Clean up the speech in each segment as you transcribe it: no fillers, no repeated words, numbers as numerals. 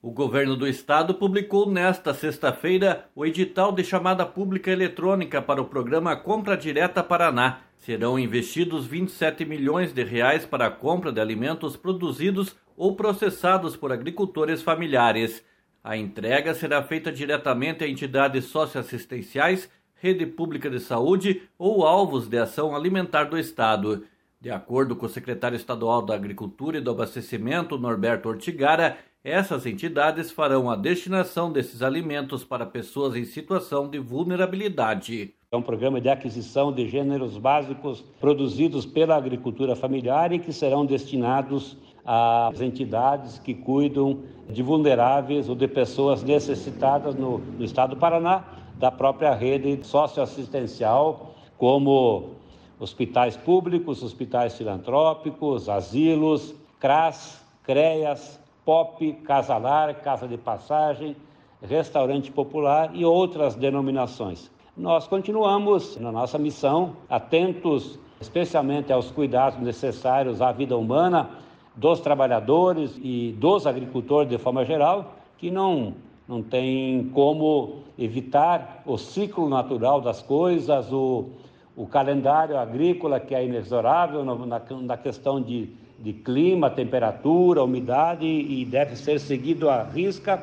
O governo do estado publicou nesta sexta-feira o edital de chamada pública eletrônica para o programa Compra Direta Paraná. Serão investidos R$27 milhões para a compra de alimentos produzidos ou processados por agricultores familiares. A entrega será feita diretamente a entidades socioassistenciais, rede pública de saúde ou alvos de ação alimentar do estado. De acordo com o secretário estadual da Agricultura e do Abastecimento, Norberto Ortigara, essas entidades farão a destinação desses alimentos para pessoas em situação de vulnerabilidade. É um programa de aquisição de gêneros básicos produzidos pela agricultura familiar e que serão destinados às entidades que cuidam de vulneráveis ou de pessoas necessitadas no estado do Paraná, da própria rede socioassistencial, como hospitais públicos, hospitais filantrópicos, asilos, CRAS, CREAS, POP, Casalar, Casa de Passagem, Restaurante Popular e outras denominações. Nós continuamos na nossa missão, atentos especialmente aos cuidados necessários à vida humana dos trabalhadores e dos agricultores de forma geral, que não tem como evitar o ciclo natural das coisas, o calendário agrícola que é inexorável na questão de clima, temperatura, umidade e deve ser seguido à risca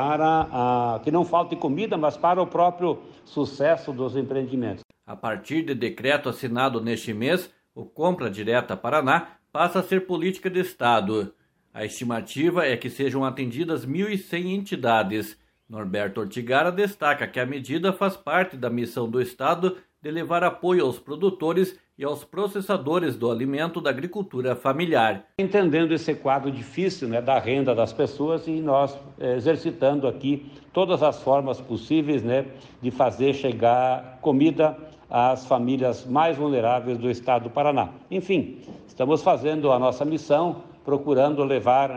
para que não falte comida, mas para o próprio sucesso dos empreendimentos. A partir de decreto assinado neste mês, o Compra Direta Paraná passa a ser política de Estado. A estimativa é que sejam atendidas 1.100 entidades. Norberto Ortigara destaca que a medida faz parte da missão do Estado de levar apoio aos produtores e aos processadores do alimento da agricultura familiar. Entendendo esse quadro difícil, da renda das pessoas e nós exercitando aqui todas as formas possíveis, de fazer chegar comida às famílias mais vulneráveis do estado do Paraná. Enfim, estamos fazendo a nossa missão, procurando levar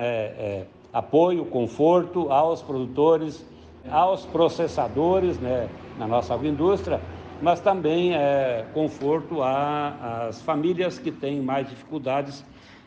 apoio, conforto aos produtores, aos processadores, na nossa agroindústria, mas também conforto às famílias que têm mais dificuldades,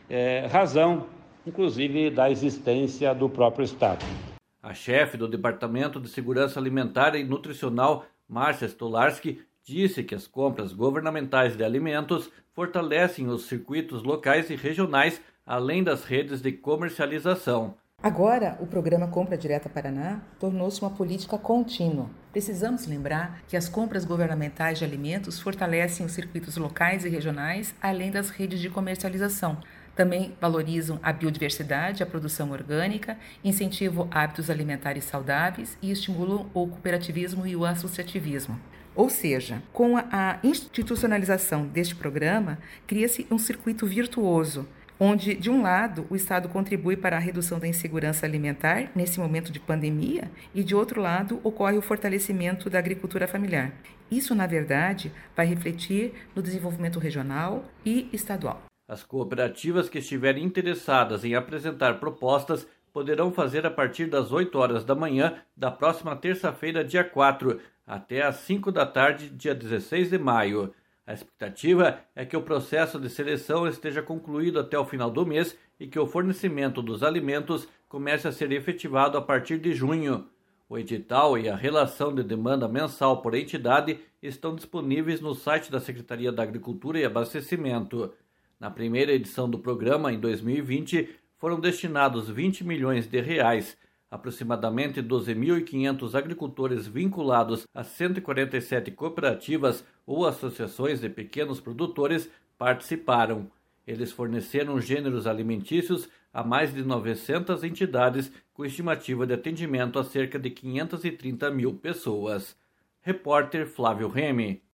razão, inclusive, da existência do próprio Estado. A chefe do Departamento de Segurança Alimentar e Nutricional, Márcia Stolarski, disse que as compras governamentais de alimentos fortalecem os circuitos locais e regionais, além das redes de comercialização. Agora, o programa Compra Direta Paraná tornou-se uma política contínua. Precisamos lembrar que as compras governamentais de alimentos fortalecem os circuitos locais e regionais, além das redes de comercialização. Também valorizam a biodiversidade, a produção orgânica, incentivam hábitos alimentares saudáveis e estimulam o cooperativismo e o associativismo. Ou seja, com a institucionalização deste programa, cria-se um circuito virtuoso, onde, de um lado, o Estado contribui para a redução da insegurança alimentar nesse momento de pandemia e, de outro lado, ocorre o fortalecimento da agricultura familiar. Isso, na verdade, vai refletir no desenvolvimento regional e estadual. As cooperativas que estiverem interessadas em apresentar propostas poderão fazer a partir das 8 horas da manhã da próxima terça-feira, dia 4, até às 5 da tarde, dia 16 de maio. A expectativa é que o processo de seleção esteja concluído até o final do mês e que o fornecimento dos alimentos comece a ser efetivado a partir de junho. O edital e a relação de demanda mensal por entidade estão disponíveis no site da Secretaria da Agricultura e Abastecimento. Na primeira edição do programa, em 2020, foram destinados R$20 milhões, aproximadamente 12.500 agricultores vinculados a 147 cooperativas ou associações de pequenos produtores participaram. Eles forneceram gêneros alimentícios a mais de 900 entidades, com estimativa de atendimento a cerca de 530 mil pessoas. Repórter Flávio Remy.